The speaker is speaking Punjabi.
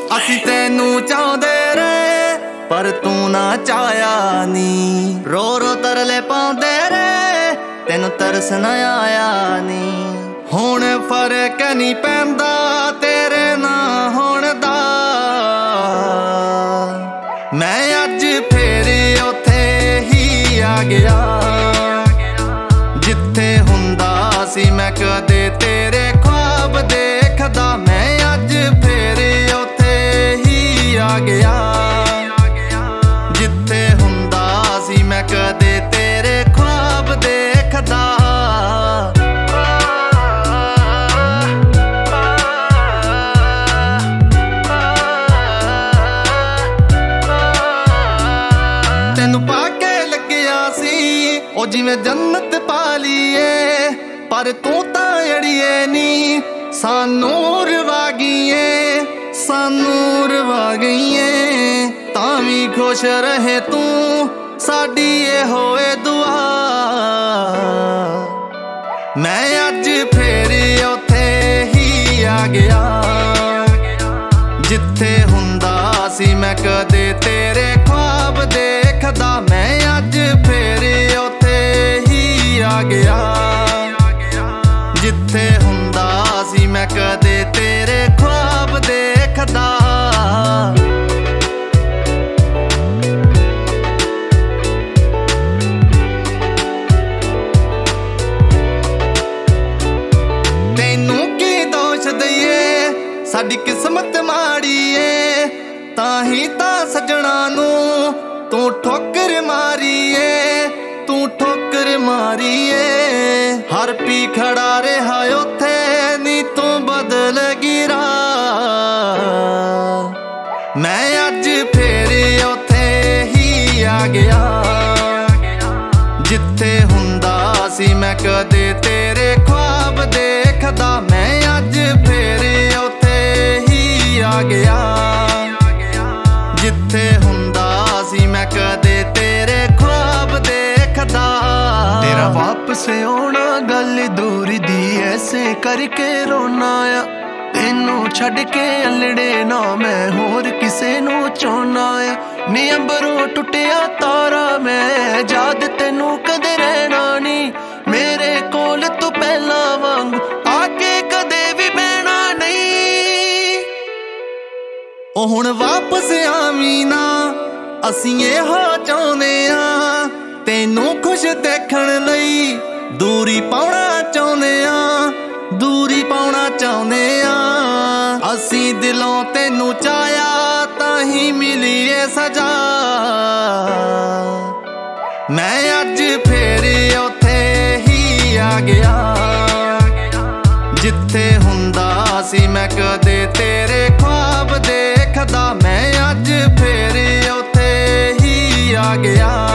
ਅਸੀਂ ਤੈਨੂੰ ਚਾਹੁੰਦੇ ਰਹੇ ਪਰ ਤੂੰ ਨਾ ਚਾਹਿਆ ਨੀ। ਰੋ ਰੋ ਤਰਲੇ ਪਾਉਂਦੇ ਰਹੇ ਤੈਨੂੰ ਤਰਸ ਨਾ ਆਇਆ ਨੀ। ਹੁਣ ਫਰਕ ਨਹੀਂ ਪੈਂਦਾ ਤੇਰੇ ਨਾ ਹੋਣ ਦਾ। ਮੈਂ ਅੱਜ ਫੇਰ ਉੱਥੇ ਹੀ ਆ ਗਿਆ ਜਿੱਥੇ ਹੁੰਦਾ ਸੀ ਮੈਂ ਕਦੇ ਤੇਰੇ ख्वाब ਦੇਖਦਾ। ਮੈਂ ਅੱਜ ਫੇਰ ਉੱਥੇ ਹੀ ਆ ਗਿਆ ਜਿੱਥੇ ਹੁੰਦਾ ਸੀ ਮੈਂ ਕਦੇ ਤੇਰੇ ख्वाब ਦੇਖਦਾ। ਤੈਨੂੰ ਪਾ ਕੇ ਲੱਗਿਆ ਸੀ ਉਹ ਜਿਵੇਂ ਜੰਨਤ ਪਾ ਲਈਏ ਪਰ ਤੂੰ ਤਾਂ ਅੜੀਏ ਨੀ ਸਾਨੂੰ ਰਵਾ ਗਈਏ ਸਾਨੂੰ ਰਵਾ ਗਈਏ। ਤਾਂ ਵੀ ਖੁਸ਼ ਰਹੇ ਤੂੰ ਸਾਡੀ ਇਹ ਹੋਏ ਦੁਆ। ਮੈਂ ਅੱਜ ਫੇਰ ਉੱਥੇ ਹੀ ਆ ਗਿਆ ਜਿੱਥੇ ਹੁੰਦਾ ਸੀ ਮੈਂ ਕਦੇ ਤੇਰੇ ख्वाब ਦੇਖਦਾ। ਮੈਂ ਅੱਜ ਫੇਰ ਉੱਥੇ ਹੀ ਆ ਗਿਆ ਜਿੱਥੇ ਹੁੰਦਾ ਸੀ ਮੈਂ ਕਦੇ ਤੇਰੇ ख्वाब ਦੇਖਦਾ। ਤੈਨੂੰ ਕੀ ਦੋਸ਼ ਦਈਏ ਸਾਡੀ ਕਿਸਮਤ ਮਾੜੀ ਏ ਤਾਂ ਹੀ ਤਾਂ ਸੱਜਣਾ ਨੂੰ ਤੂੰ ਠੋਕਰ ਮਾਰੀਏ ਤੂੰ ਠੋਕਰ ਮਾਰੀਏ। ਹਰ ਪੀ ਖੜਾ ਰਿਹਾ ਉੱਥੇ ਨੀ ਤੂੰ ਬਦਲ ਗਿਰਾ। ਮੈਂ ਅੱਜ ਫੇਰ ਉੱਥੇ ਹੀ ਆ ਗਿਆ ਜਿੱਥੇ ਹੁੰਦਾ ਸੀ ਮੈਂ ਕਦੇ ਤੇਰੇ ख्वाब ਦੇਖਦਾ। ਮੈਂ ਅੱਜ ਫੇਰ ਉੱਥੇ ਹੀ ਆ ਗਿਆ ਜਿੱਥੇ ਹੁੰਦਾ ਸੀ ਮੈਂ ਕਦੇ ਤੇਰੇ ख्वाब ਦੇਖਦਾ। ਤੇਰਾ ਵਾਪਸ ਆਉਣਾ ਗੱਲ ਦੂਰ ਦੀ ਐਸੇ ਕਰਕੇ ਰੋਣਾ ਆ। ਤੈਨੂੰ ਛੱਡ ਕੇ ਅਲੜੇ ਨਾ ਮੈਂ ਹੋਰ ਕਿਸੇ ਨੂੰ ਚਾਹੁੰਨਾ ਆ। ਨੀ ਅੰਬਰੋਂ ਟੁੱਟਿਆ ਤਾਰਾ ਮੈਂ ਯਾਦ ਤੈਨੂੰ ਕਦੇ ਰਹਿਣਾ ਨੀ। ਮੇਰੇ ਕੋਲ ਤੂੰ ਪਹਿਲਾਂ ਵਾਂਗੂ ਆ ਕੇ ਕਦੇ ਵੀ ਬਹਿਣਾ ਨਹੀਂ। ਉਹ ਹੁਣ ਵਾਪਸ ਆਵੀਂ ਨਾ ਅਸੀਂ ਇਹੋ ਚਾਹੁੰਦੇ ਆ। ਤੈਨੂੰ ਖੁਸ਼ ਦੇਖਣ ਲਈ ਦੂਰੀ ਪਾਉਣਾ ਚਾਹੁੰਦੇ ਆ ਦੂਰੀ ਪਾਉਣਾ ਚਾਹੁੰਦੇ ਆ। ਅਸੀਂ ਦਿਲੋਂ ਤੈਨੂੰ ਚਾਹਿਆ ਤਾਂ ਹੀ ਮਿਲੀ ਏ ਸਜ਼ਾ। ਮੈਂ ਅੱਜ ਫੇਰ ਉੱਥੇ ਹੀ ਆ ਗਿਆ ਜਿੱਥੇ ਹੁੰਦਾ ਸੀ ਮੈਂ ਕਦੇ ਤੇਰੇ ख्वाब ਦੇਖਦਾ। ਮੈਂ ਅੱਜ ਫੇਰ ਉੱਥੇ ਹੀ ਆ ਗਿਆ